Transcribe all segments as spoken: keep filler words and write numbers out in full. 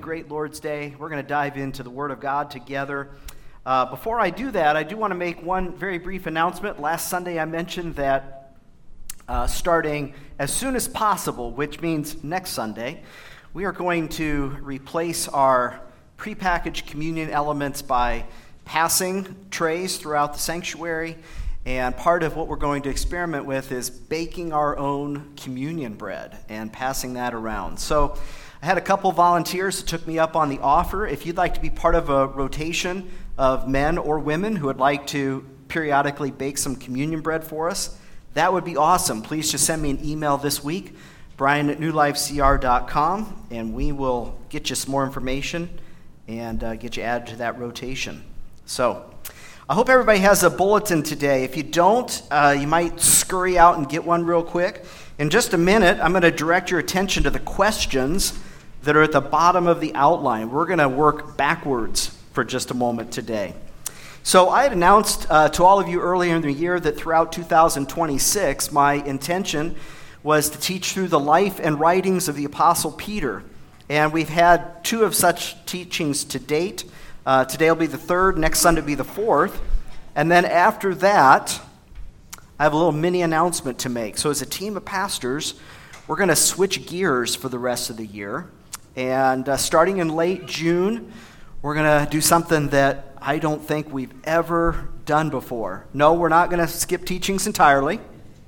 great Lord's Day. We're going to dive into the Word of God together. Uh, before I do that, I do want to make one very brief announcement. Last Sunday I mentioned that uh, starting as soon as possible, which means next Sunday, we are going to replace our prepackaged communion elements by passing trays throughout the sanctuary. And part of what we're going to experiment with is baking our own communion bread and passing that around. So I had a couple volunteers that took me up on the offer. If you'd like to be part of a rotation of men or women who would like to periodically bake some communion bread for us, that would be awesome. Please just send me an email this week, brian at new life c r dot com, and we will get you some more information and uh, get you added to that rotation. So I hope everybody has a bulletin today. If you don't, uh, you might scurry out and get one real quick. In just a minute, I'm going to direct your attention to the questions that are at the bottom of the outline. We're going to work backwards for just a moment today. So I had announced uh, to all of you earlier in the year that throughout two thousand twenty-six, my intention was to teach through the life and writings of the Apostle Peter. And we've had two of such teachings to date. Uh, today will be the third, next Sunday will be the fourth. And then after that, I have a little mini announcement to make. So as a team of pastors, we're going to switch gears for the rest of the year. And uh, starting in late June, we're going to do something that I don't think we've ever done before. No, we're not going to skip teachings entirely.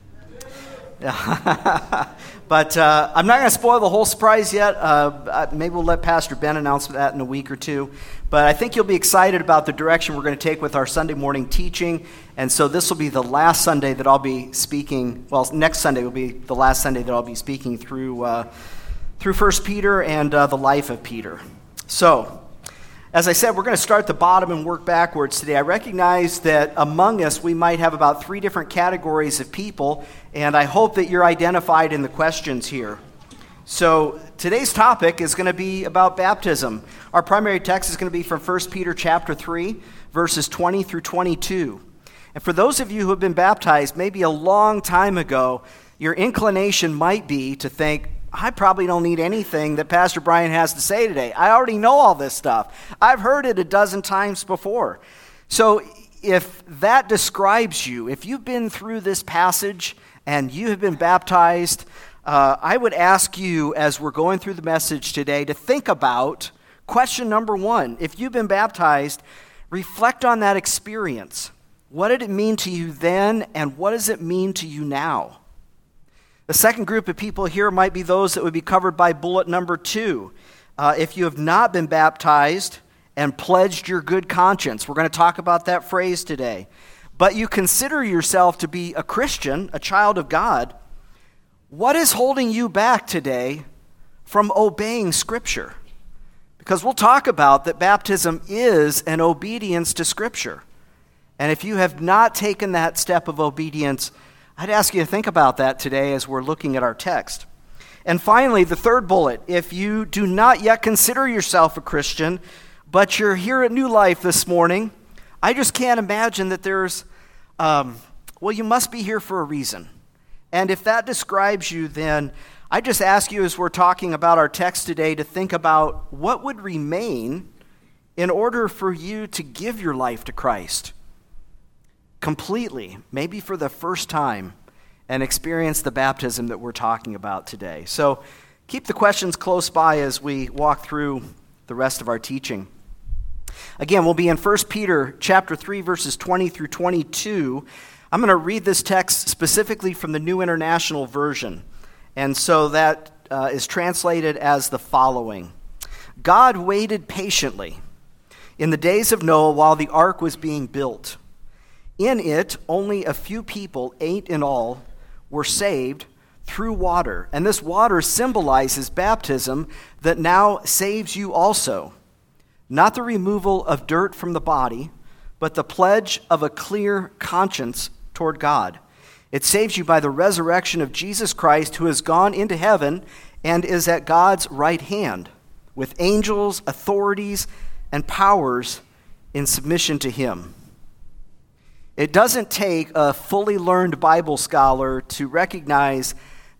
But uh, I'm not going to spoil the whole surprise yet. Uh, maybe we'll let Pastor Ben announce that in a week or two. But I think you'll be excited about the direction we're going to take with our Sunday morning teaching. And so this will be the last Sunday that I'll be speaking. Well, next Sunday will be the last Sunday that I'll be speaking through uh, through First Peter and uh, the life of Peter. So, as I said, we're going to start at the bottom and work backwards today. I recognize that among us, we might have about three different categories of people, and I hope that you're identified in the questions here. So today's topic is going to be about baptism. Our primary text is going to be from First Peter chapter three, verses twenty through twenty-two. And for those of you who have been baptized maybe a long time ago, your inclination might be to think, I probably don't need anything that Pastor Brian has to say today. I already know all this stuff. I've heard it a dozen times before. So if that describes you, if you've been through this passage and you have been baptized, uh, I would ask you as we're going through the message today to think about question number one. If you've been baptized, reflect on that experience. What did it mean to you then, and what does it mean to you now? The second group of people here might be those that would be covered by bullet number two. Uh, if you have not been baptized and pledged your good conscience, we're going to talk about that phrase today, but you consider yourself to be a Christian, a child of God, what is holding you back today from obeying Scripture? Because we'll talk about that baptism is an obedience to Scripture. And if you have not taken that step of obedience, I'd ask you to think about that today as we're looking at our text. And finally, the third bullet, if you do not yet consider yourself a Christian, but you're here at New Life this morning, I just can't imagine that there's, um, well, you must be here for a reason. And if that describes you, then I just ask you as we're talking about our text today to think about what would remain in order for you to give your life to Christ completely, maybe for the first time, and experience the baptism that we're talking about today. So keep the questions close by as we walk through the rest of our teaching. Again, we'll be in First Peter chapter three, verses twenty through twenty-two. I'm going to read this text specifically from the New International Version. And so that uh, is translated as the following. God waited patiently in the days of Noah while the ark was being built. In it, only a few people, eight in all, were saved through water. And this water symbolizes baptism that now saves you also. Not the removal of dirt from the body, but the pledge of a clear conscience toward God. It saves you by the resurrection of Jesus Christ, who has gone into heaven and is at God's right hand, with angels, authorities, and powers in submission to him. It doesn't take a fully learned Bible scholar to recognize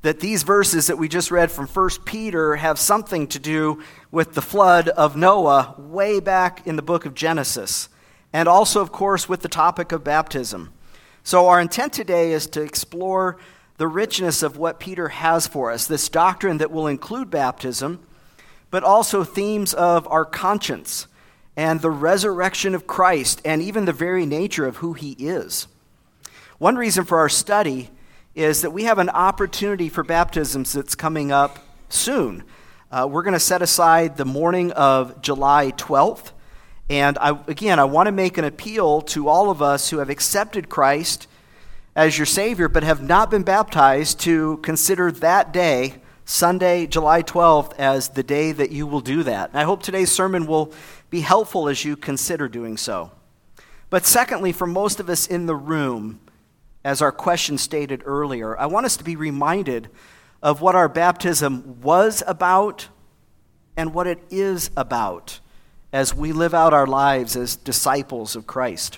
that these verses that we just read from First Peter have something to do with the flood of Noah way back in the book of Genesis, and also, of course, with the topic of baptism. So our intent today is to explore the richness of what Peter has for us, this doctrine that will include baptism, but also themes of our conscience and the resurrection of Christ, and even the very nature of who he is. One reason for our study is that we have an opportunity for baptisms that's coming up soon. Uh, we're going to set aside the morning of July twelfth, and I, again, I want to make an appeal to all of us who have accepted Christ as your Savior, but have not been baptized, to consider that day, Sunday, July twelfth, as the day that you will do that. And I hope today's sermon will be helpful as you consider doing so. But secondly, for most of us in the room, as our question stated earlier, I want us to be reminded of what our baptism was about and what it is about as we live out our lives as disciples of Christ.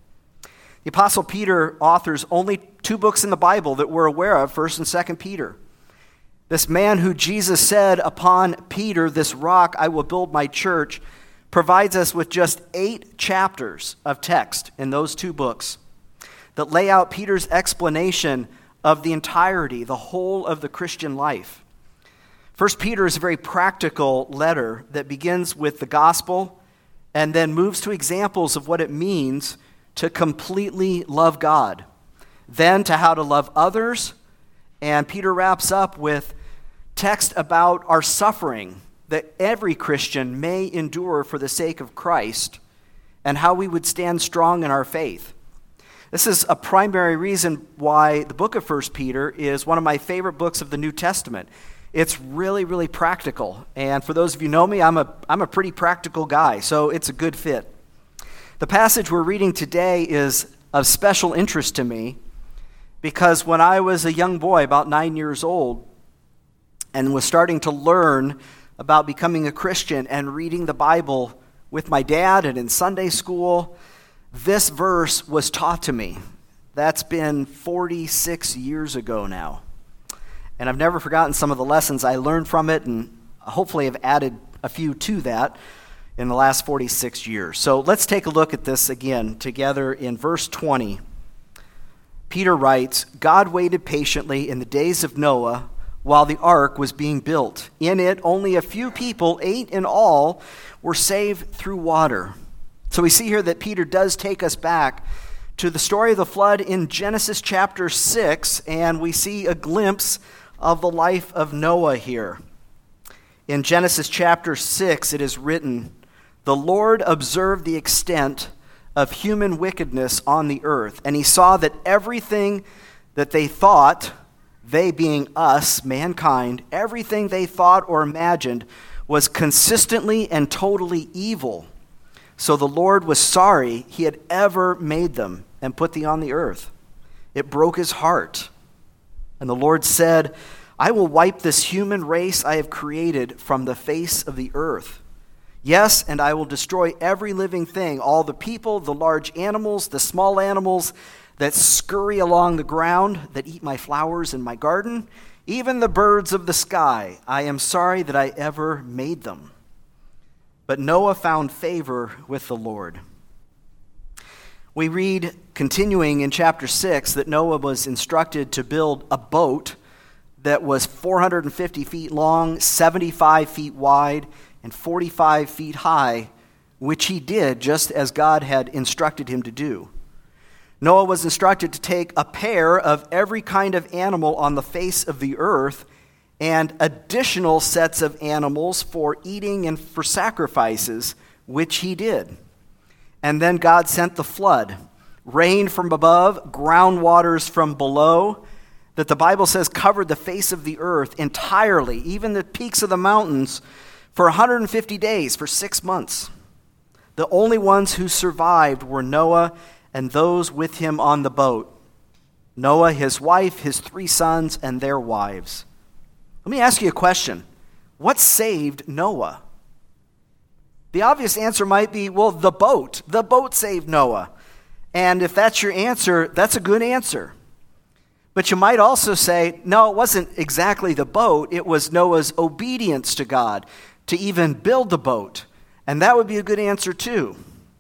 The Apostle Peter authors only two books in the Bible that we're aware of, First and Second Peter. This man who Jesus said, "Upon Peter, this rock, I will build my church," provides us with just eight chapters of text in those two books that lay out Peter's explanation of the entirety, the whole of the Christian life. First Peter is a very practical letter that begins with the gospel and then moves to examples of what it means to completely love God, then to how to love others, and Peter wraps up with text about our suffering that every Christian may endure for the sake of Christ, and how we would stand strong in our faith. This is a primary reason why the book of First Peter is one of my favorite books of the New Testament. It's really, really practical, and for those of you who know me, I'm a, I'm a pretty practical guy, so it's a good fit. The passage we're reading today is of special interest to me because when I was a young boy, about nine years old, and was starting to learn about becoming a Christian and reading the Bible with my dad and in Sunday school, this verse was taught to me. That's been forty-six years ago now. And I've never forgotten some of the lessons I learned from it, and hopefully have added a few to that in the last forty-six years. So let's take a look at this again together in verse twenty. Peter writes, "God waited patiently in the days of Noah while the ark was being built. In it, only a few people, eight in all, were saved through water." So we see here that Peter does take us back to the story of the flood in Genesis chapter six, and we see a glimpse of the life of Noah here. In Genesis chapter six, it is written, "The Lord observed the extent of human wickedness on the earth, and he saw that everything that they thought," they being us, mankind, "everything they thought or imagined was consistently and totally evil. So the Lord was sorry he had ever made them and put them on the earth. It broke his heart. And the Lord said, I will wipe this human race I have created from the face of the earth. Yes, and I will destroy every living thing, all the people, the large animals, the small animals that scurry along the ground, that eat my flowers in my garden, even the birds of the sky. I am sorry that I ever made them." But Noah found favor with the Lord. We read, continuing in chapter six, that Noah was instructed to build a boat that was four hundred fifty feet long, seventy-five feet wide, and forty-five feet high, which he did just as God had instructed him to do. Noah was instructed to take a pair of every kind of animal on the face of the earth and additional sets of animals for eating and for sacrifices, which he did. And then God sent the flood, rain from above, ground waters from below, that the Bible says covered the face of the earth entirely, even the peaks of the mountains, for one hundred fifty days, for six months. The only ones who survived were Noah and those with him on the boat. Noah, his wife, his three sons, and their wives. Let me ask you a question. What saved Noah? The obvious answer might be, well, the boat. The boat saved Noah. And if that's your answer, that's a good answer. But you might also say, no, it wasn't exactly the boat. It was Noah's obedience to God to even build the boat. And that would be a good answer too.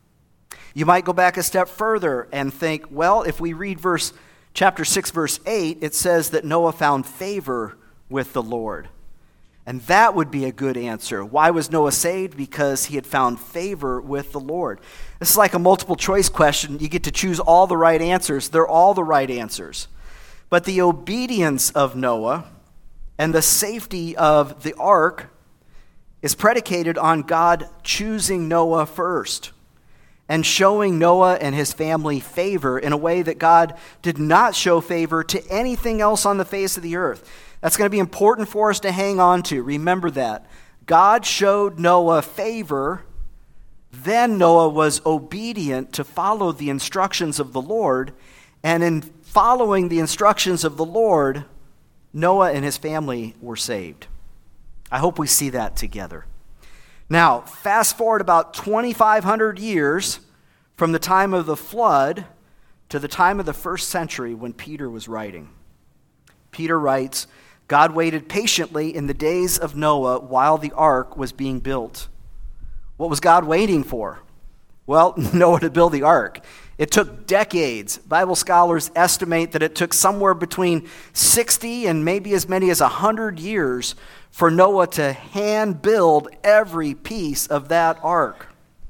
You might go back a step further and think, well, if we read verse chapter six, verse eight, it says that Noah found favor with the Lord. And that would be a good answer. Why was Noah saved? Because he had found favor with the Lord. This is like a multiple choice question. You get to choose all the right answers. They're all the right answers. But the obedience of Noah and the safety of the ark is predicated on God choosing Noah first and showing Noah and his family favor in a way that God did not show favor to anything else on the face of the earth. That's going to be important for us to hang on to. Remember that. God showed Noah favor, then Noah was obedient to follow the instructions of the Lord, and in following the instructions of the Lord, Noah and his family were saved. I hope we see that together. Now, fast forward about twenty-five hundred years from the time of the flood to the time of the first century when Peter was writing. Peter writes, God waited patiently in the days of Noah while the ark was being built. What was God waiting for? Well, Noah to build the ark. It took decades. Bible scholars estimate that it took somewhere between sixty and maybe as many as one hundred years for Noah to hand build every piece of that ark.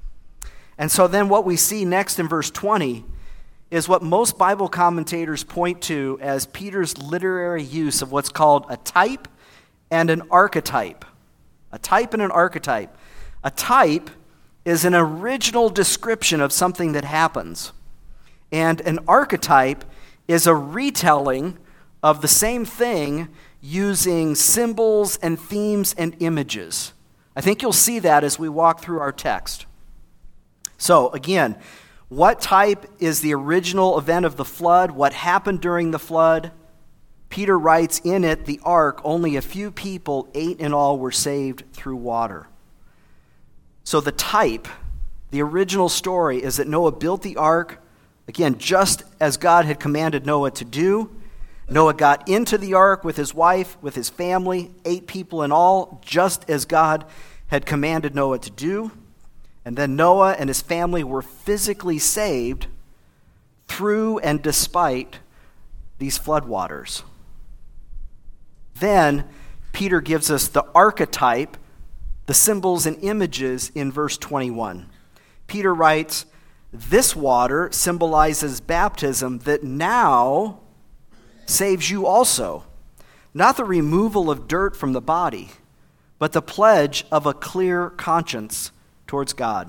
And so then what we see next in verse twenty is what most Bible commentators point to as Peter's literary use of what's called a type and an archetype. A type and an archetype. A type is an original description of something that happens. And an archetype is a retelling of the same thing using symbols and themes and images. I think you'll see that as we walk through our text. So again, what type is the original event of the flood? What happened during the flood? Peter writes in it, the ark, only a few people, eight in all, were saved through water. So the type, the original story, is that Noah built the ark, again, just as God had commanded Noah to do. Noah got into the ark with his wife, with his family, eight people in all, just as God had commanded Noah to do. And then Noah and his family were physically saved through and despite these floodwaters. Then Peter gives us the archetype, the symbols and images in verse twenty-one. Peter writes, this water symbolizes baptism that now saves you also, not the removal of dirt from the body, but the pledge of a clear conscience towards God.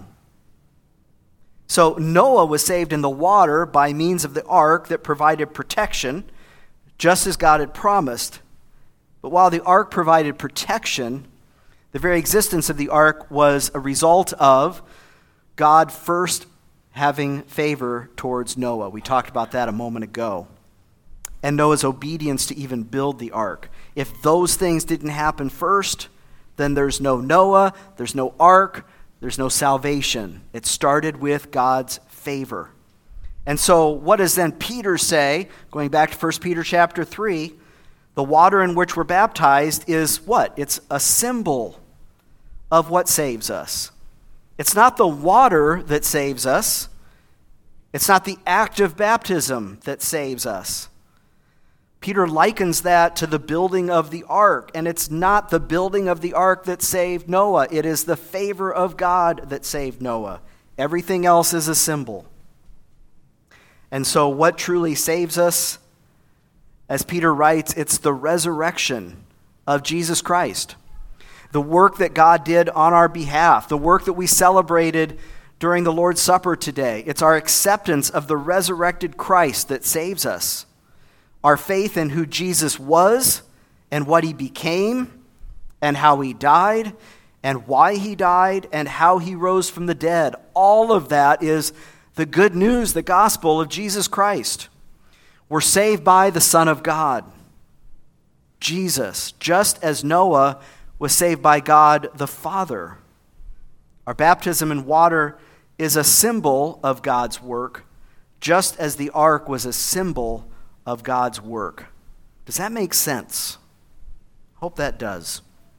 So Noah was saved in the water by means of the ark that provided protection, just as God had promised. But while the ark provided protection, the very existence of the ark was a result of God first having favor towards Noah. We talked about that a moment ago. And Noah's obedience to even build the ark. If those things didn't happen first, then there's no Noah, there's no ark, there's no salvation. It started with God's favor. And so what does then Peter say? Going back to First Peter chapter three, the water in which we're baptized is what? It's a symbol of what saves us. It's not the water that saves us. It's not the act of baptism that saves us. Peter likens that to the building of the ark, and it's not the building of the ark that saved Noah. It is the favor of God that saved Noah. Everything else is a symbol. And so what truly saves us? As Peter writes, it's the resurrection of Jesus Christ. The work that God did on our behalf, the work that we celebrated during the Lord's Supper today. It's our acceptance of the resurrected Christ that saves us. Our faith in who Jesus was and what he became and how he died and why he died and how he rose from the dead. All of that is the good news, the gospel of Jesus Christ. We're saved by the Son of God, Jesus, just as Noah was saved by God the Father. Our baptism in water is a symbol of God's work, just as the ark was a symbol of God's work. Does that make sense? Hope that does.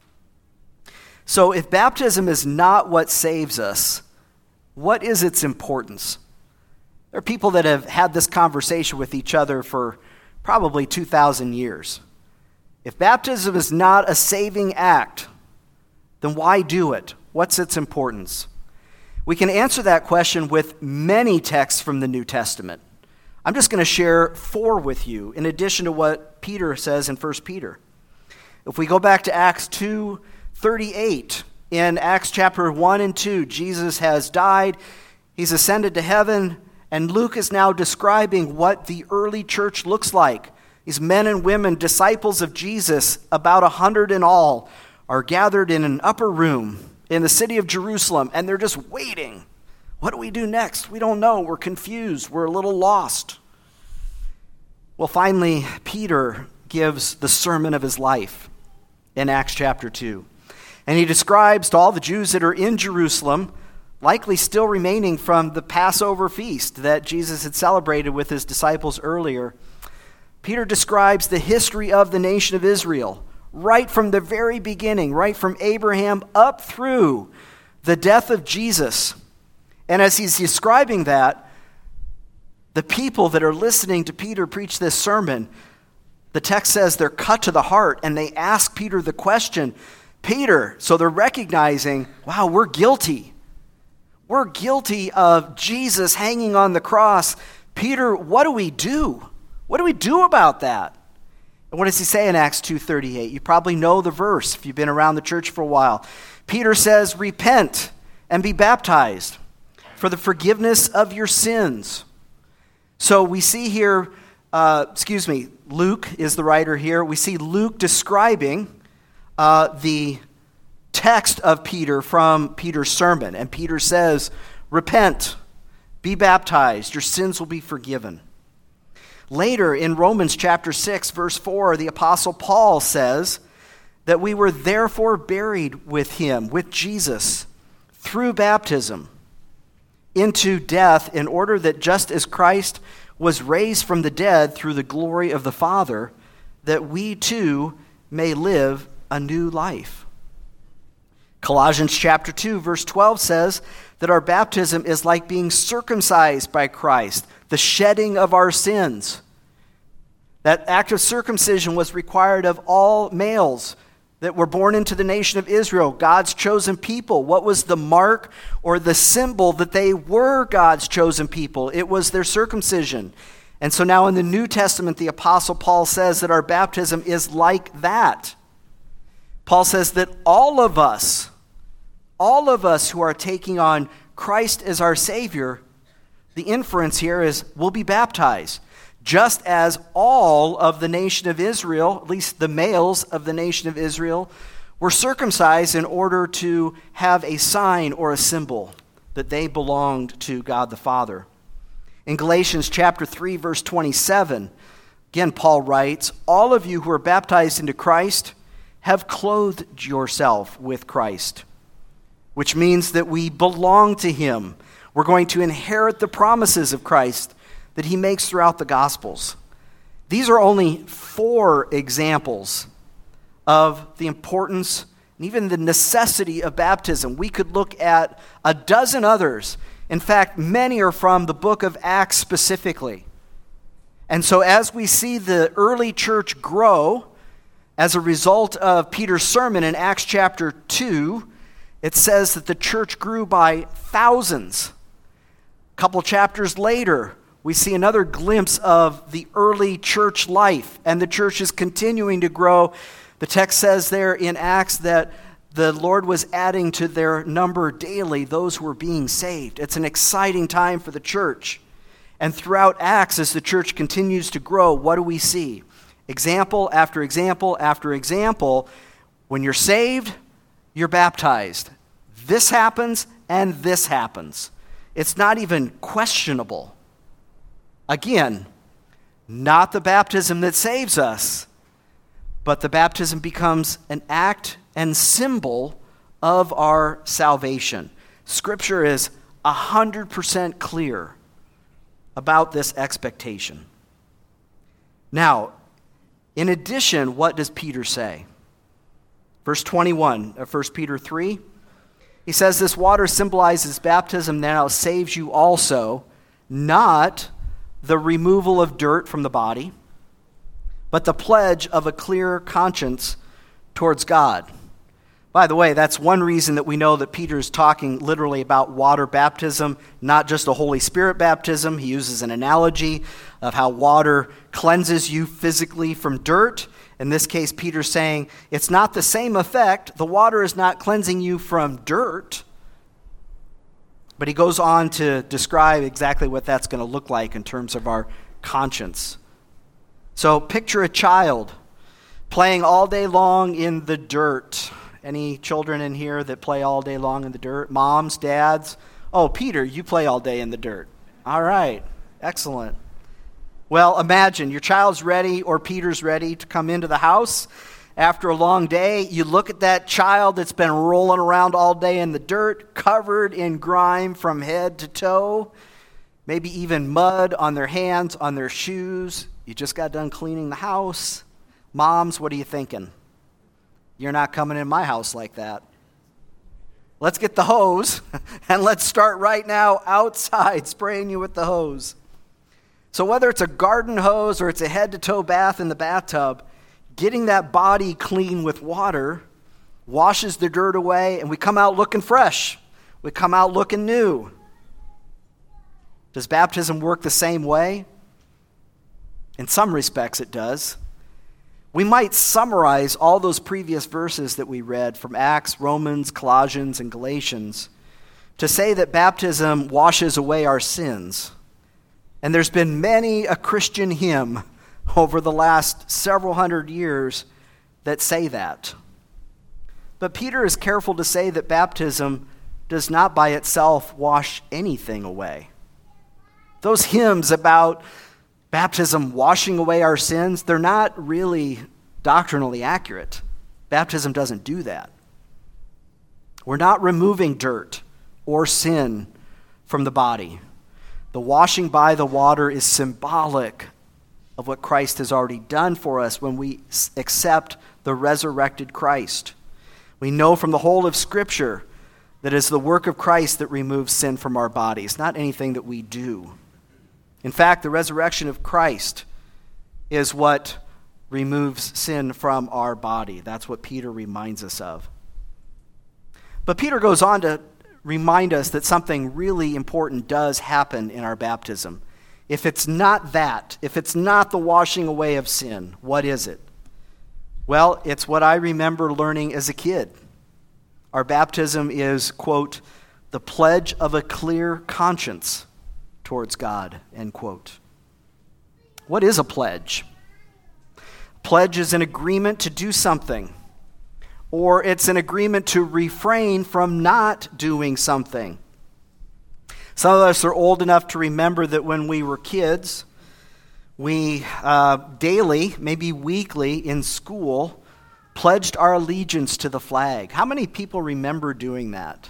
So if baptism is not what saves us, what is its importance? There are people that have had this conversation with each other for probably two thousand years. If baptism is not a saving act, then why do it? What's its importance? We can answer that question with many texts from the New Testament. I'm just going to share four with you, in addition to what Peter says in First Peter. If we go back to Acts two thirty-eight, in Acts chapter one and two, Jesus has died, he's ascended to heaven, and Luke is now describing what the early church looks like. These men and women, disciples of Jesus, about a hundred in all, are gathered in an upper room in the city of Jerusalem, and they're just waiting. What do we do next? We don't know. We're confused. We're a little lost. Well, finally, Peter gives the sermon of his life in Acts chapter two. And he describes to all the Jews that are in Jerusalem, likely still remaining from the Passover feast that Jesus had celebrated with his disciples earlier. Peter describes the history of the nation of Israel, right from the very beginning, right from Abraham up through the death of Jesus. And as he's describing that, the people that are listening to Peter preach this sermon, the text says they're cut to the heart, and they ask Peter the question, Peter, so they're recognizing, wow, we're guilty. We're guilty of Jesus hanging on the cross. Peter, what do we do? What do we do about that? And what does he say in Acts two thirty-eight? You probably know the verse if you've been around the church for a while. Peter says, repent and be baptized for the forgiveness of your sins. So we see here, uh, excuse me, Luke is the writer here. We see Luke describing uh, the text of Peter from Peter's sermon. And Peter says, repent, be baptized, your sins will be forgiven. Later in Romans chapter six, verse four, the Apostle Paul says that we were therefore buried with him, with Jesus, through baptism into death, in order that just as Christ was raised from the dead through the glory of the Father, that we too may live a new life. Colossians chapter two, verse twelve says that our baptism is like being circumcised by Christ, the shedding of our sins. That act of circumcision was required of all males that were born into the nation of Israel, God's chosen people. What was the mark or the symbol that they were God's chosen people? It was their circumcision. And so now in the New Testament, the Apostle Paul says that our baptism is like that. Paul says that all of us, all of us who are taking on Christ as our Savior, the inference here is we'll be baptized. Just as all of the nation of Israel, at least the males of the nation of Israel, were circumcised in order to have a sign or a symbol that they belonged to God the Father. In Galatians chapter three, verse twenty-seven, again, Paul writes, all of you who are baptized into Christ have clothed yourself with Christ, which means that we belong to him. We're going to inherit the promises of Christ that he makes throughout the Gospels. These are only four examples of the importance and even the necessity of baptism. We could look at a dozen others. In fact, many are from the book of Acts specifically. And so as we see the early church grow as a result of Peter's sermon in Acts chapter two, it says that the church grew by thousands. A couple chapters later, we see another glimpse of the early church life, and the church is continuing to grow. The text says there in Acts that the Lord was adding to their number daily those who were being saved. It's an exciting time for the church. And throughout Acts, as the church continues to grow, what do we see? Example after example after example. When you're saved, you're baptized. This happens and this happens. It's not even questionable. Again, not the baptism that saves us, but the baptism becomes an act and symbol of our salvation. Scripture is one hundred percent clear about this expectation. Now, in addition, what does Peter say? Verse twenty-one of First Peter three, he says, this water symbolizes baptism that now saves you also, not the removal of dirt from the body, but the pledge of a clear conscience towards God. By the way, that's one reason that we know that Peter is talking literally about water baptism, not just a Holy Spirit baptism. He uses an analogy of how water cleanses you physically from dirt. In this case, Peter's saying it's not the same effect. The water is not cleansing you from dirt. But he goes on to describe exactly what that's going to look like in terms of our conscience. So picture a child playing all day long in the dirt. Any children in here that play all day long in the dirt? Moms, dads? Oh, Peter, you play all day in the dirt. All right, excellent. Well, imagine your child's ready or Peter's ready to come into the house after a long day. You look at that child that's been rolling around all day in the dirt, covered in grime from head to toe, maybe even mud on their hands, on their shoes. You just got done cleaning the house. Moms, what are you thinking? You're not coming in my house like that. Let's get the hose and let's start right now outside spraying you with the hose. So whether it's a garden hose or it's a head-to-toe bath in the bathtub, getting that body clean with water washes the dirt away and we come out looking fresh. We come out looking new. Does baptism work the same way? In some respects it does. We might summarize all those previous verses that we read from Acts, Romans, Colossians, and Galatians to say that baptism washes away our sins. And there's been many a Christian hymn over the last several hundred years that say that. But Peter is careful to say that baptism does not by itself wash anything away. Those hymns about baptism washing away our sins, they're not really doctrinally accurate. Baptism doesn't do that. We're not removing dirt or sin from the body. The washing by the water is symbolic of what Christ has already done for us when we accept the resurrected Christ. We know from the whole of Scripture that it's the work of Christ that removes sin from our bodies, not anything that we do. In fact, the resurrection of Christ is what removes sin from our body. That's what Peter reminds us of. But Peter goes on to remind us that something really important does happen in our baptism. If it's not that, if it's not the washing away of sin, what is it? Well, it's what I remember learning as a kid. Our baptism is, quote, the pledge of a clear conscience towards God, end quote. What is a pledge? Pledge is an agreement to do something, or it's an agreement to refrain from not doing something. Some of us are old enough to remember that when we were kids, we uh, daily, maybe weekly in school, pledged our allegiance to the flag. How many people remember doing that?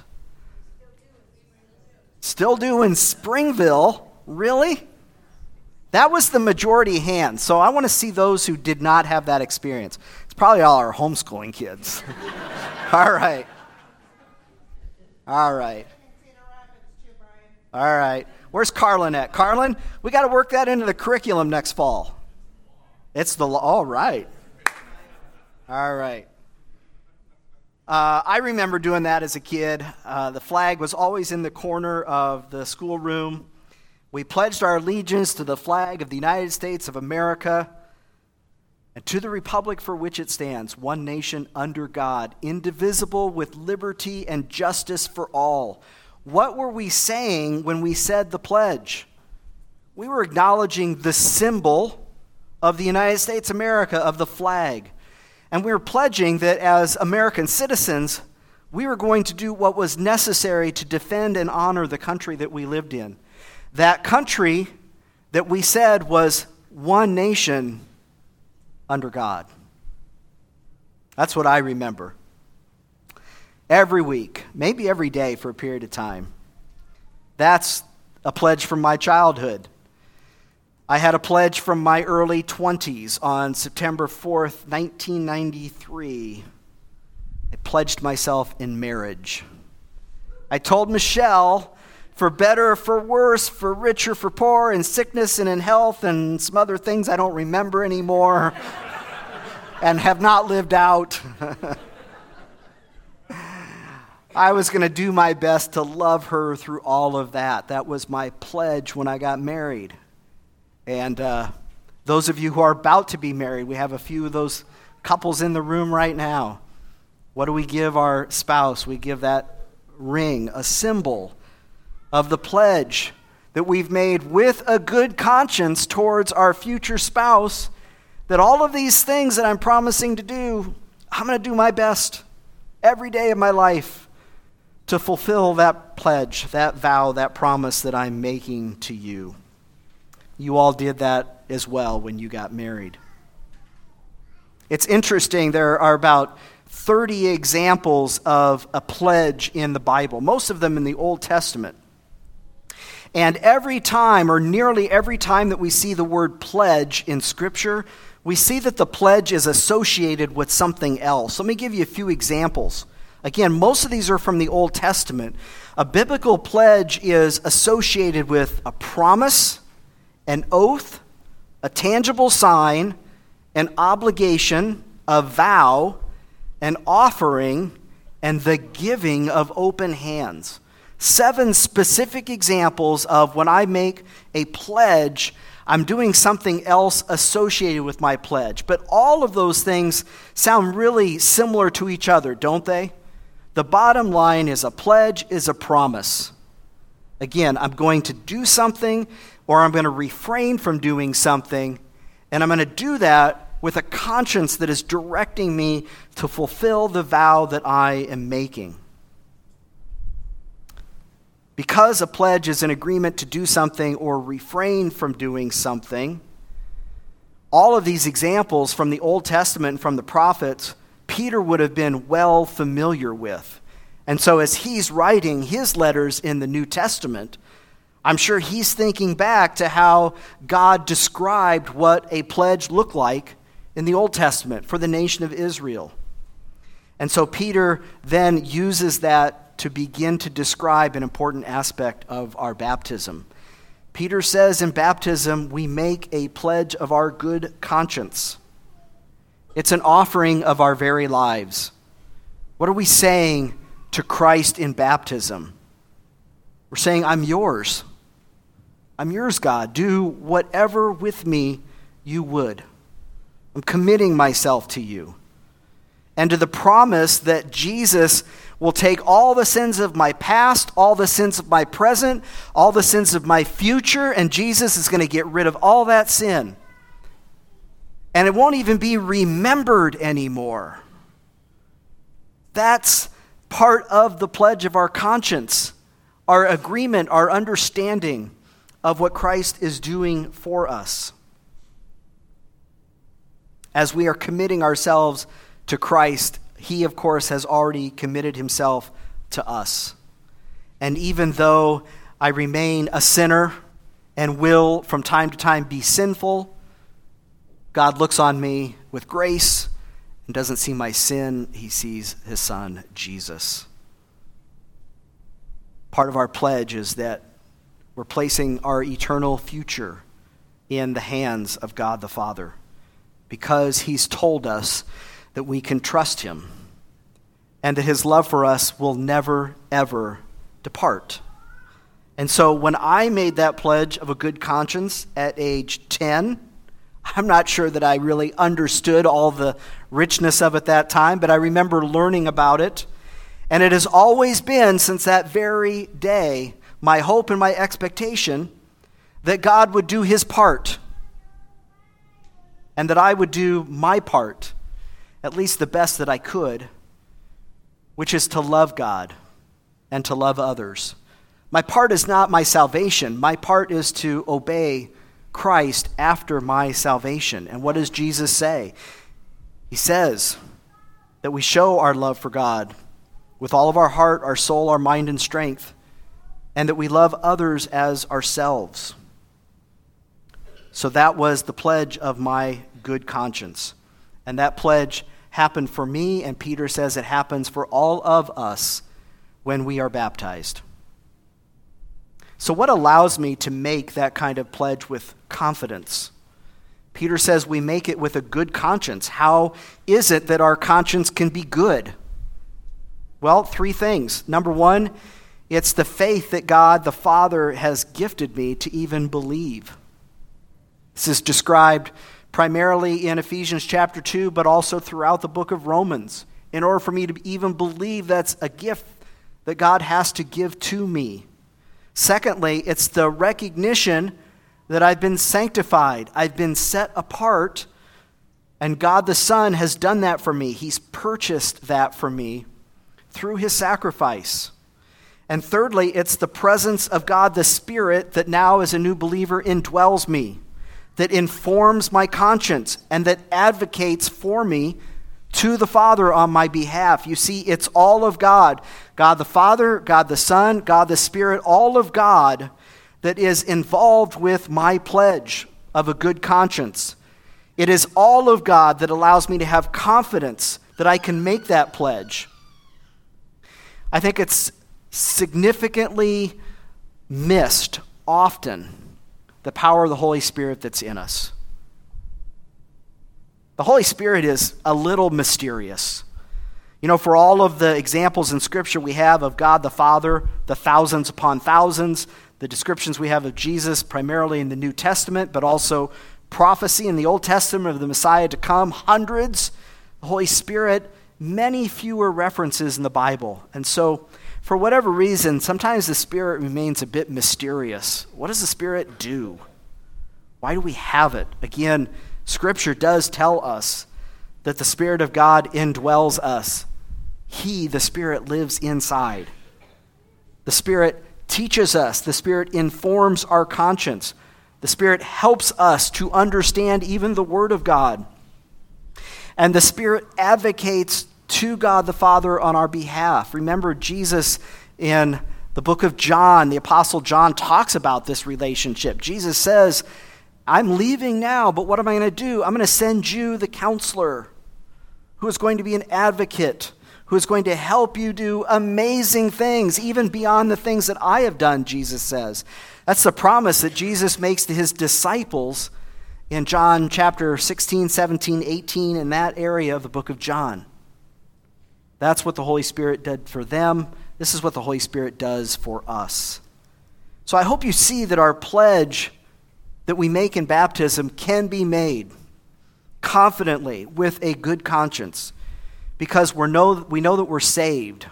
Still do in Springville? Really? That was the majority hand. So I want to see those who did not have that experience. It's probably all our homeschooling kids. All right. All right. All right. Where's Carlin at? Carlin, we got to work that into the curriculum next fall. It's the, all right. All right. Uh, I remember doing that as a kid. Uh, the flag was always in the corner of the schoolroom. We pledged our allegiance to the flag of the United States of America and to the republic for which it stands, one nation under God, indivisible with liberty and justice for all. What were we saying when we said the pledge? We were acknowledging the symbol of the United States of America, of the flag. And we were pledging that as American citizens, we were going to do what was necessary to defend and honor the country that we lived in. That country that we said was one nation under God. That's what I remember. Every week, maybe every day for a period of time. That's a pledge from my childhood. I had a pledge from my early twenties on September fourth, nineteen ninety-three. I pledged myself in marriage. I told Michelle, for better or for worse, for richer or for poor, in sickness and in health, and some other things I don't remember anymore and have not lived out. I was going to do my best to love her through all of that. That was my pledge when I got married. And uh, those of you who are about to be married, we have a few of those couples in the room right now. What do we give our spouse? We give that ring, a symbol of the pledge that we've made with a good conscience towards our future spouse, that all of these things that I'm promising to do, I'm going to do my best every day of my life to fulfill that pledge, that vow, that promise that I'm making to you. You all did that as well when you got married. It's interesting, there are about thirty examples of a pledge in the Bible, most of them in the Old Testament. And every time, or nearly every time that we see the word pledge in Scripture, we see that the pledge is associated with something else. Let me give you a few examples. Again, most of these are from the Old Testament. A biblical pledge is associated with a promise, an oath, a tangible sign, an obligation, a vow, an offering, and the giving of open hands. Seven specific examples of when I make a pledge, I'm doing something else associated with my pledge. But all of those things sound really similar to each other, don't they? The bottom line is a pledge is a promise. Again, I'm going to do something, or I'm going to refrain from doing something, and I'm going to do that with a conscience that is directing me to fulfill the vow that I am making. Because a pledge is an agreement to do something or refrain from doing something, all of these examples from the Old Testament and from the prophets, Peter would have been well familiar with. And so as he's writing his letters in the New Testament, I'm sure he's thinking back to how God described what a pledge looked like in the Old Testament for the nation of Israel. And so Peter then uses that to begin to describe an important aspect of our baptism. Peter says in baptism, we make a pledge of our good conscience. It's an offering of our very lives. What are we saying to Christ in baptism? We're saying, I'm yours. I'm yours, God. Do whatever with me you would. I'm committing myself to you. And to the promise that Jesus will take all the sins of my past, all the sins of my present, all the sins of my future, and Jesus is going to get rid of all that sin. And it won't even be remembered anymore. That's part of the pledge of our conscience, our agreement, our understanding of what Christ is doing for us. As we are committing ourselves to Christ, he, of course, has already committed himself to us. And even though I remain a sinner and will from time to time be sinful, God looks on me with grace and doesn't see my sin. He sees his son, Jesus. Part of our pledge is that we're placing our eternal future in the hands of God the Father, because he's told us that we can trust him and that his love for us will never, ever depart. And so when I made that pledge of a good conscience at age ten, I'm not sure that I really understood all the richness of it that time, but I remember learning about it. And it has always been, since that very day, my hope and my expectation that God would do his part and that I would do my part, at least the best that I could, which is to love God and to love others. My part is not my salvation. My part is to obey Christ after my salvation. And what does Jesus say? He says that we show our love for God with all of our heart, our soul, our mind, and strength, and that we love others as ourselves. So that was the pledge of my good conscience. And that pledge happened for me, and Peter says it happens for all of us when we are baptized. So what allows me to make that kind of pledge with confidence? Peter says we make it with a good conscience. How is it that our conscience can be good? Well, three things. Number one, it's the faith that God the Father has gifted me to even believe. This is described primarily in Ephesians chapter two, but also throughout the book of Romans. In order for me to even believe that's a gift that God has to give to me. Secondly, it's the recognition that I've been sanctified, I've been set apart, and God the Son has done that for me. He's purchased that for me through his sacrifice. And thirdly, it's the presence of God the Spirit that now as a new believer indwells me, that informs my conscience, and that advocates for me to the Father on my behalf. You see, it's all of God. God the Father, God the Son, God the Spirit, all of God that is involved with my pledge of a good conscience. It is all of God that allows me to have confidence that I can make that pledge. I think it's significantly missed often, the power of the Holy Spirit that's in us. The Holy Spirit is a little mysterious. You know, for all of the examples in Scripture we have of God the Father, the thousands upon thousands, the descriptions we have of Jesus primarily in the New Testament, but also prophecy in the Old Testament of the Messiah to come, hundreds. The Holy Spirit, many fewer references in the Bible. And so, for whatever reason, sometimes the Spirit remains a bit mysterious. What does the Spirit do? Why do we have it? Again, Scripture does tell us that the Spirit of God indwells us. He, the Spirit, lives inside. The Spirit teaches us. The Spirit informs our conscience. The Spirit helps us to understand even the Word of God. And the Spirit advocates to God the Father on our behalf. Remember, Jesus in the book of John, the Apostle John talks about this relationship. Jesus says, I'm leaving now, but what am I going to do? I'm going to send you the counselor who is going to be an advocate, who is going to help you do amazing things, even beyond the things that I have done, Jesus says. That's the promise that Jesus makes to his disciples in John chapter sixteen, seventeen, eighteen, in that area of the book of John. That's what the Holy Spirit did for them. This is what the Holy Spirit does for us. So I hope you see that our pledge that we make in baptism can be made confidently with a good conscience, because we know, we know that we're saved.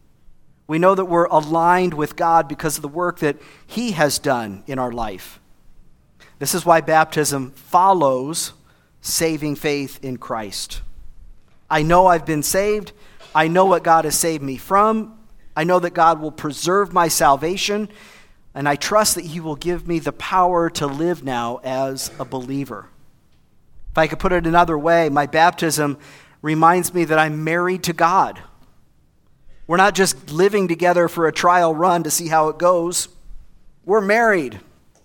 We know that we're aligned with God because of the work that he has done in our life. This is why baptism follows saving faith in Christ. I know I've been saved. I know what God has saved me from. I know that God will preserve my salvation, and I trust that he will give me the power to live now as a believer. If I could put it another way, my baptism reminds me that I'm married to God. We're not just living together for a trial run to see how it goes. We're married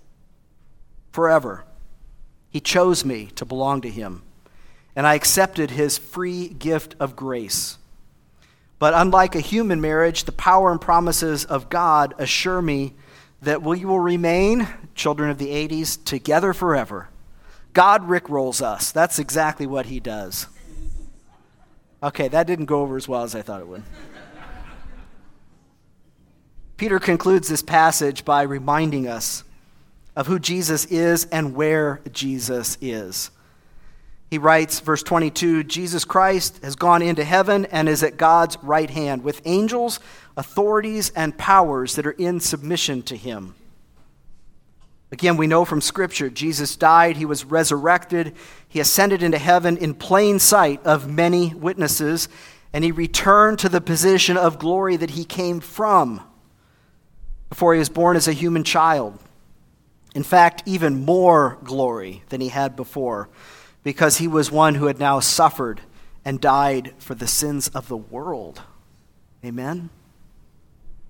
forever. He chose me to belong to him, and I accepted his free gift of grace. But unlike a human marriage, the power and promises of God assure me that we will remain, children of the eighties, together forever. God rickrolls us. That's exactly what he does. Okay, that didn't go over as well as I thought it would. Peter concludes this passage by reminding us of who Jesus is and where Jesus is. He writes, verse twenty-two, Jesus Christ has gone into heaven and is at God's right hand with angels, authorities, and powers that are in submission to him. Again, we know from Scripture, Jesus died, he was resurrected, he ascended into heaven in plain sight of many witnesses, and he returned to the position of glory that he came from before he was born as a human child. In fact, even more glory than he had before, because he was one who had now suffered and died for the sins of the world. Amen?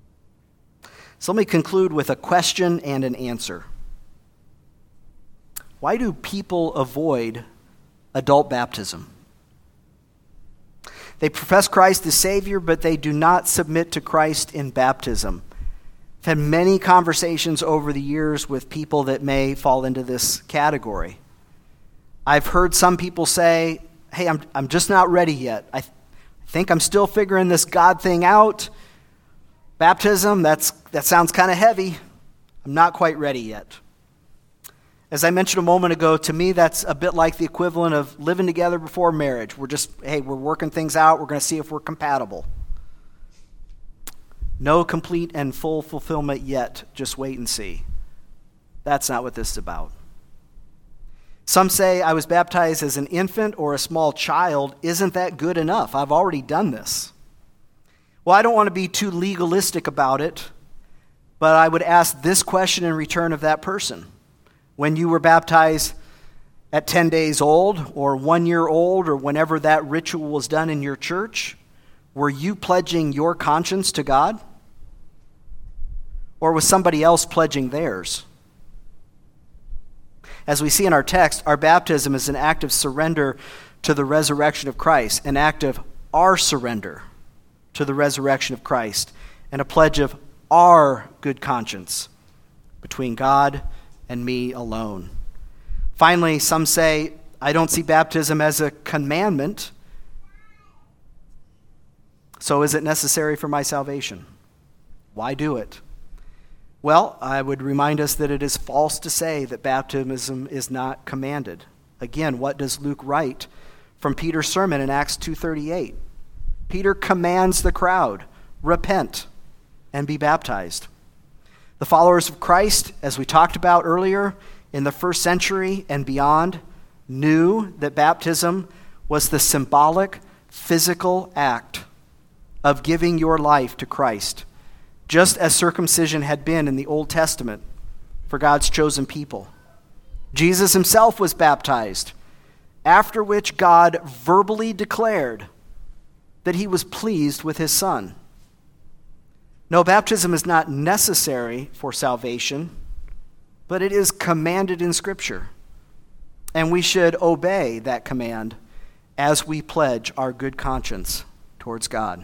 So let me conclude with a question and an answer. Why do people avoid adult baptism? They profess Christ as Savior, but they do not submit to Christ in baptism. I've had many conversations over the years with people that may fall into this category. I've heard some people say, hey, I'm, I'm just not ready yet. I, th- I think I'm still figuring this God thing out. Baptism, that's that sounds kind of heavy. I'm not quite ready yet. As I mentioned a moment ago, to me, that's a bit like the equivalent of living together before marriage. We're just, hey, we're working things out. We're going to see if we're compatible. No complete and full fulfillment yet. Just wait and see. That's not what this is about. Some say I was baptized as an infant or a small child. Isn't that good enough? I've already done this. Well, I don't want to be too legalistic about it, but I would ask this question in return of that person. When you were baptized at ten days old or one year old or whenever that ritual was done in your church, were you pledging your conscience to God? Or was somebody else pledging theirs? As we see in our text, our baptism is an act of surrender to the resurrection of Christ, an act of our surrender to the resurrection of Christ, and a pledge of our good conscience between God and me alone. Finally, some say, I don't see baptism as a commandment, so is it necessary for my salvation? Why do it? Well, I would remind us that it is false to say that baptism is not commanded. Again, what does Luke write from Peter's sermon in Acts two thirty-eight? Peter commands the crowd, repent and be baptized. The followers of Christ, as we talked about earlier, in the first century and beyond, knew that baptism was the symbolic, physical act of giving your life to Christ, just as circumcision had been in the Old Testament for God's chosen people. Jesus himself was baptized, after which God verbally declared that he was pleased with his Son. No, baptism is not necessary for salvation, but it is commanded in Scripture. And we should obey that command as we pledge our good conscience towards God.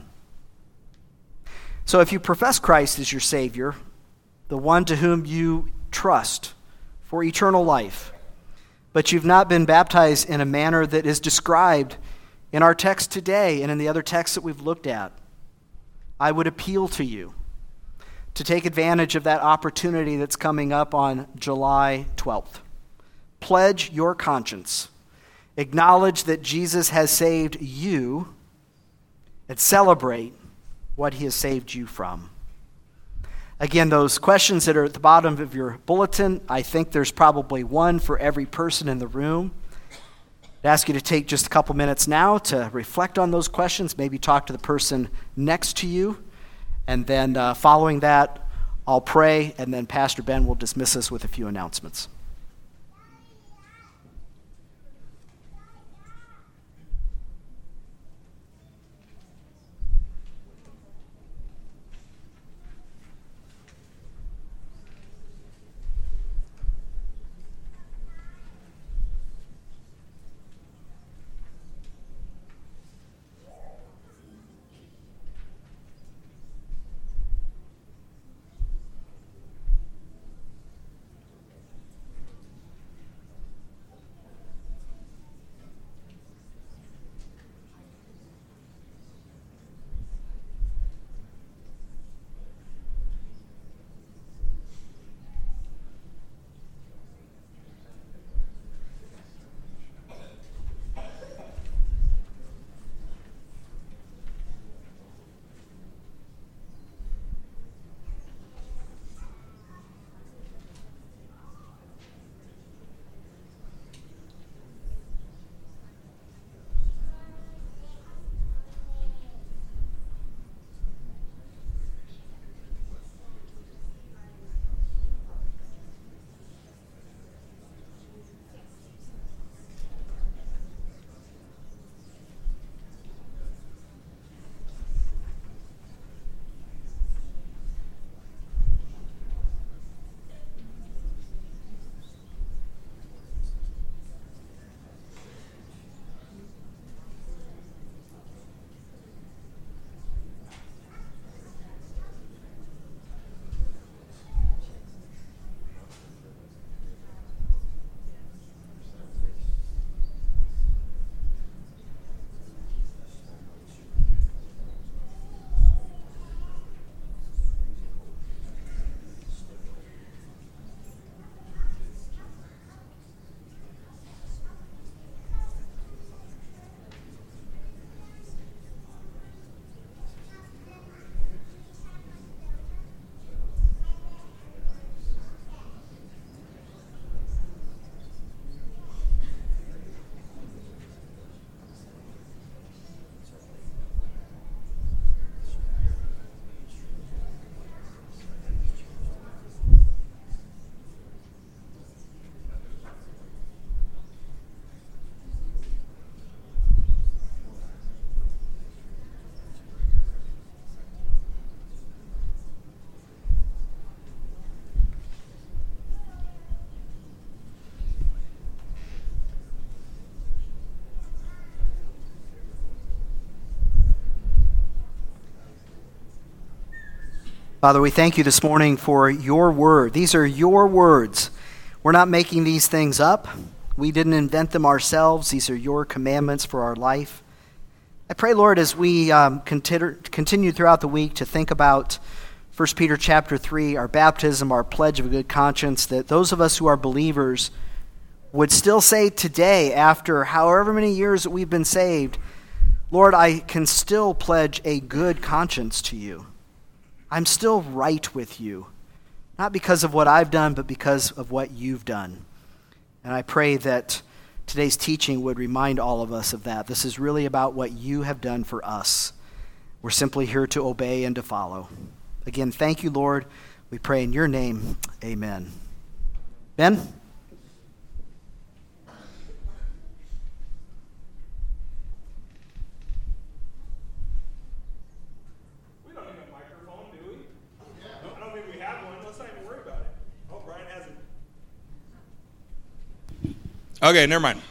So if you profess Christ as your Savior, the one to whom you trust for eternal life, but you've not been baptized in a manner that is described in our text today and in the other texts that we've looked at, I would appeal to you to take advantage of that opportunity that's coming up on July twelfth. Pledge your conscience. Acknowledge that Jesus has saved you and celebrate what he has saved you from. Again, those questions that are at the bottom of your bulletin, I think there's probably one for every person in the room. I'd ask you to take just a couple minutes now to reflect on those questions, maybe talk to the person next to you, and then uh, following that, I'll pray, and then Pastor Ben will dismiss us with a few announcements. Father, we thank you this morning for your word. These are your words. We're not making these things up. We didn't invent them ourselves. These are your commandments for our life. I pray, Lord, as we um, continue, continue throughout the week to think about First Peter chapter three, our baptism, our pledge of a good conscience, that those of us who are believers would still say today, after however many years that we've been saved, Lord, I can still pledge a good conscience to you. I'm still right with you, not because of what I've done, but because of what you've done. And I pray that today's teaching would remind all of us of that. This is really about what you have done for us. We're simply here to obey and to follow. Again, thank you, Lord. We pray in your name. Amen. Ben? Okay, never mind.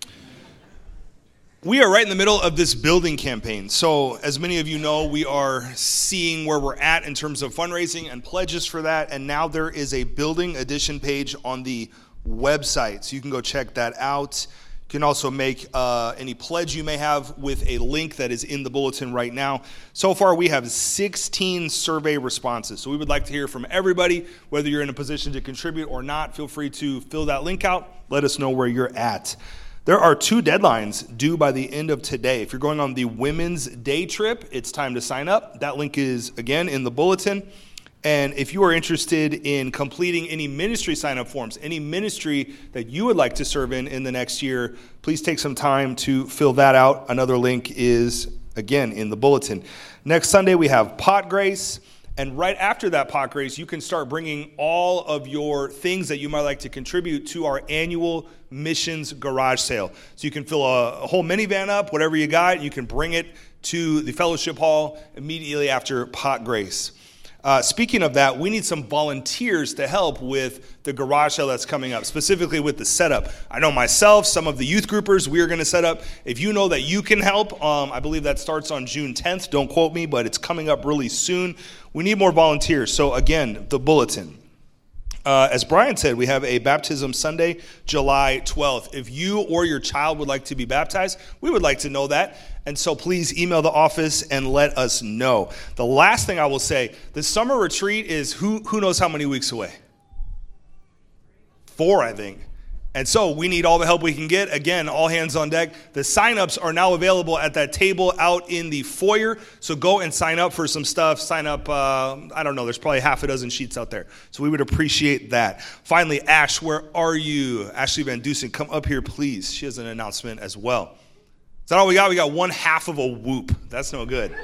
We are right in the middle of this building campaign. So as many of you know, we are seeing where we're at in terms of fundraising and pledges for that. And now there is a building addition page on the website. So you can go check that out. You can also make uh, any pledge you may have with a link that is in the bulletin right now. So far, we have sixteen survey responses. So we would like to hear from everybody, whether you're in a position to contribute or not. Feel free to fill that link out. Let us know where you're at. There are two deadlines due by the end of today. If you're going on the Women's Day trip, it's time to sign up. That link is, again, in the bulletin. And if you are interested in completing any ministry sign-up forms, any ministry that you would like to serve in in the next year, please take some time to fill that out. Another link is, again, in the bulletin. Next Sunday, we have Pot Grace. And right after that Pot Grace, you can start bringing all of your things that you might like to contribute to our annual missions garage sale. So you can fill a, a whole minivan up, whatever you got. You can bring it to the fellowship hall immediately after Pot Grace. Uh, speaking of that, we need some volunteers to help with the garage sale that's coming up, specifically with the setup. I know myself, some of the youth groupers we are going to set up. If you know that you can help, um, I believe that starts on June tenth. Don't quote me, but it's coming up really soon. We need more volunteers. So again, the bulletin. Uh, as Brian said, we have a baptism Sunday, July twelfth. If you or your child would like to be baptized, we would like to know that. And so please email the office and let us know. The last thing I will say, the summer retreat is who who knows how many weeks away? Four, I think. And so we need all the help we can get. Again, all hands on deck. The signups are now available at that table out in the foyer. So go and sign up for some stuff. Sign up, uh, I don't know, there's probably half a dozen sheets out there. So we would appreciate that. Finally, Ash, where are you? Ashley Van Dusen, come up here, please. She has an announcement as well. Is that all we got? We got one half of a whoop. That's no good.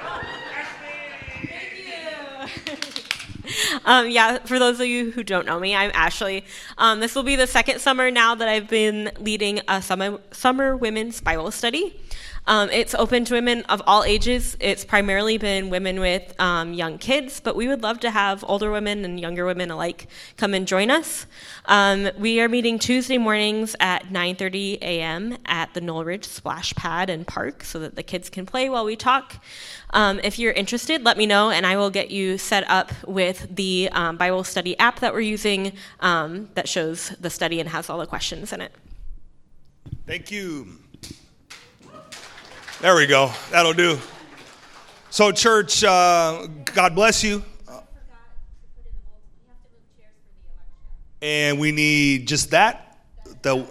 Um, yeah, for those of you who don't know me, I'm Ashley. Um, this will be the second summer now that I've been leading a summer, summer women's Bible study. Um, it's open to women of all ages. It's primarily been women with um, young kids, but we would love to have older women and younger women alike come and join us. Um, we are meeting Tuesday mornings at nine thirty a.m. at the Knoll Ridge Splash Pad and Park so that the kids can play while we talk. Um, if you're interested, let me know, and I will get you set up with the um, Bible study app that we're using um, that shows the study and has all the questions in it. Thank you. There we go. That'll do. So, church, uh, God bless you. And we need just that. The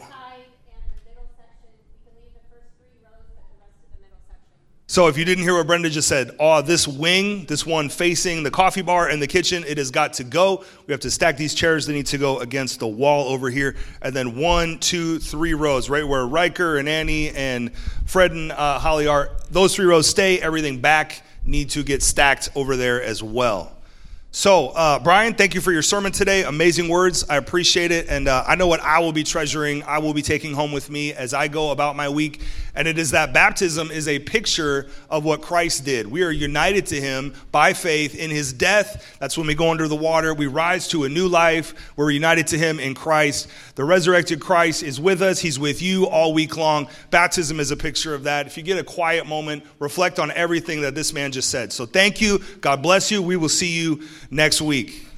So if you didn't hear what Brenda just said, oh, this wing, this one facing the coffee bar and the kitchen, it has got to go. We have to stack these chairs. They need to go against the wall over here. And then one, two, three rows, right where Riker and Annie and Fred and uh, Holly are. Those three rows stay. Everything back need to get stacked over there as well. So, uh, Brian, thank you for your sermon today. Amazing words. I appreciate it. And uh, I know what I will be treasuring, I will be taking home with me as I go about my week. And it is that baptism is a picture of what Christ did. We are united to him by faith in his death. That's when we go under the water. We rise to a new life. We're united to him in Christ. The resurrected Christ is with us. He's with you all week long. Baptism is a picture of that. If you get a quiet moment, reflect on everything that this man just said. So thank you. God bless you. We will see you next week.